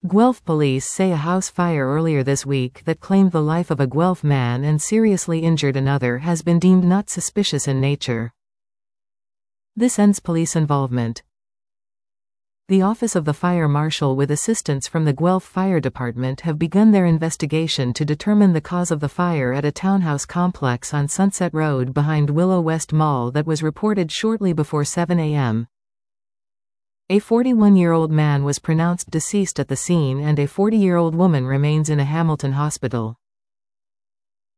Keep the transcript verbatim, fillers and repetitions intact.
Guelph police say a house fire earlier this week that claimed the life of a Guelph man and seriously injured another has been deemed not suspicious in nature. This ends police involvement. The Office of the Fire Marshal with assistance from the Guelph Fire Department have begun their investigation to determine the cause of the fire at a townhouse complex on Sunset Road behind Willow West Mall that was reported shortly before seven a m A forty-one-year-old man was pronounced deceased at the scene and a forty-year-old woman remains in a Hamilton hospital.